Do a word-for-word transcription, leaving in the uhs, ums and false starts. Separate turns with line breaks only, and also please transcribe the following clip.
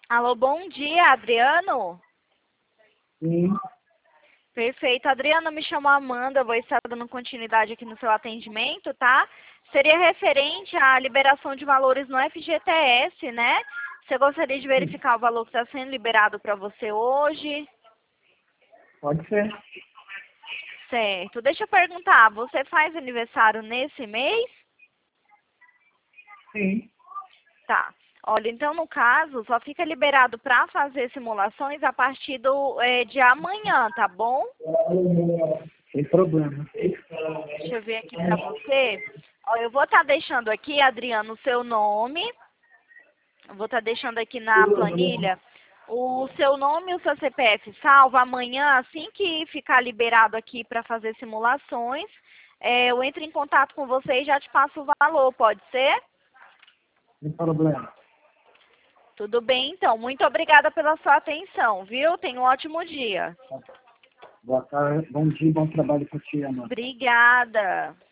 Alô, bom dia, Adriano?
Sim,
Perfeito. Adriano, me chamo Amanda, vou estar dando continuidade aqui no seu atendimento, tá? Seria referente à liberação de valores no F G T S, né? Você gostaria de
sim,
verificar o valor que está sendo liberado para você hoje?
pode ser.
Certo. Deixa eu perguntar, você faz aniversário nesse mês?
Sim,
Tá. Olha, então no caso, só fica liberado para fazer simulações a partir do, eh, de amanhã, tá bom?
sem problema.
Deixa eu ver aqui para você. Ó, eu vou estar deixando aqui, Adriano, o seu nome. Eu vou estar deixando aqui na planilha o seu nome e o seu C P F salvo. Amanhã, assim que ficar liberado aqui para fazer simulações, eh, eu entro em contato com você e já te passo o valor, pode ser?
Sem problema.
Tudo bem, então. Muito obrigada pela sua atenção, viu? Tenha um ótimo dia.
Boa tarde, bom dia, bom trabalho para ti, Amanda.
Obrigada.